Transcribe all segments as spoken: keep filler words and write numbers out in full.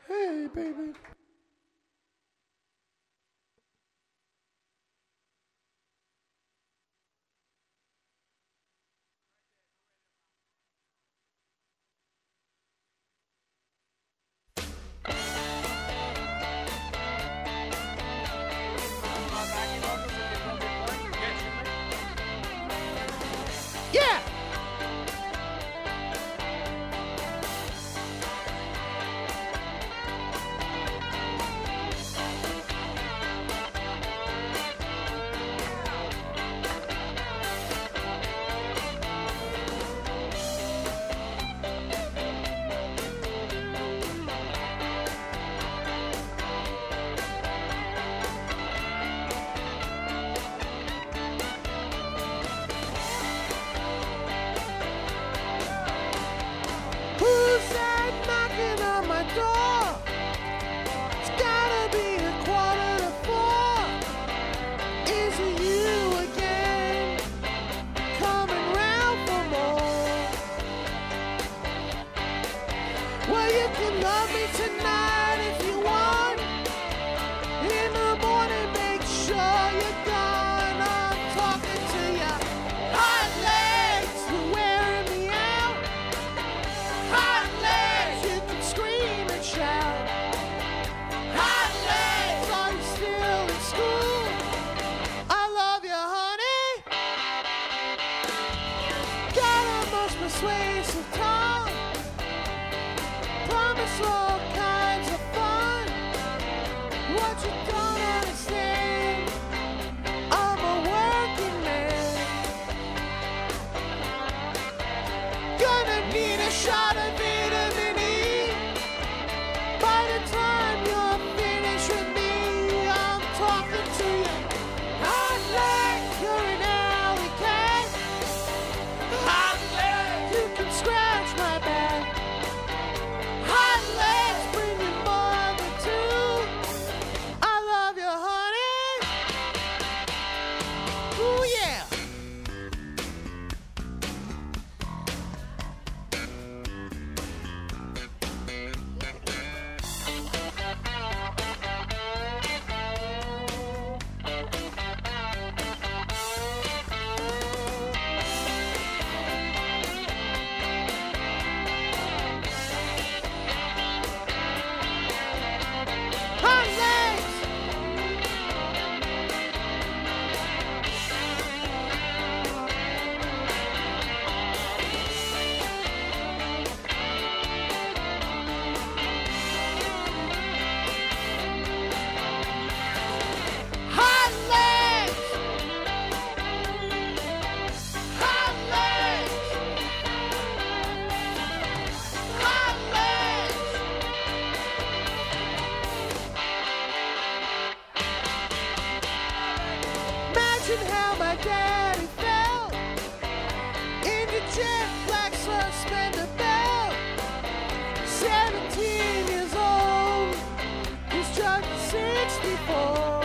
Hey, baby. Yeah! Who's that knocking on my door? It's gotta be a quarter to four. Is it you again? Coming round for more. Well, you can love me tonight if you want. In the morning, make sure you're gone. I'm talking to you. Hot legs, you're wearing me out. Hot legs, you can scream and shout. Hot legs, are you still in school? I love you, honey. Got a most persuasive tongue. Promise all kinds of fun. What you don't understand, I'm a working man. Gonna need a shot of vitamin E. By the time you're finished with me, I'm talking to you. Hot legs, you're an alley cat. Hot legs, you can scratch my back. Hot legs, bring your mother too. I love you, honey. Ooh, yeah. Hot legs. Hot legs. Hot legs. Hot legs. Imagine how my daddy felt in the jet black suspender belt. Seventeen years old, he's just sixty-four.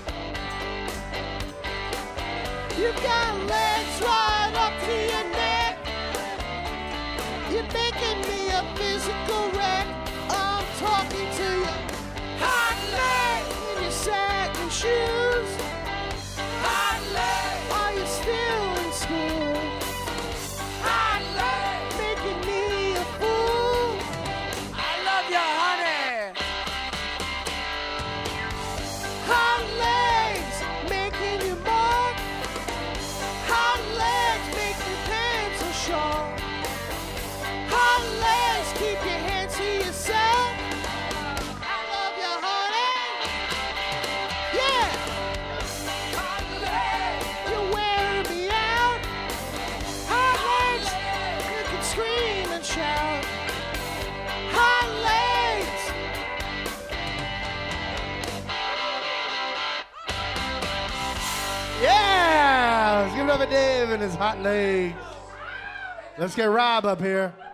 You've got legs right up to your neck. You're making me a physical wreck. I'm talking to you. Hot legs in your satin shoes. Hot legs, are you still in school? Hot legs, making me a fool. I love you, honey. Hot legs, making you mark. Hot legs, make your pants so short. Hot legs, keep your hands to yourself. I love you, honey. Yeah. Hot legs, you're wearing me out. Hot legs, you can scream and shout. Hot legs. Yeah, let's give it up for Dave and his hot legs. Let's get Rob up here.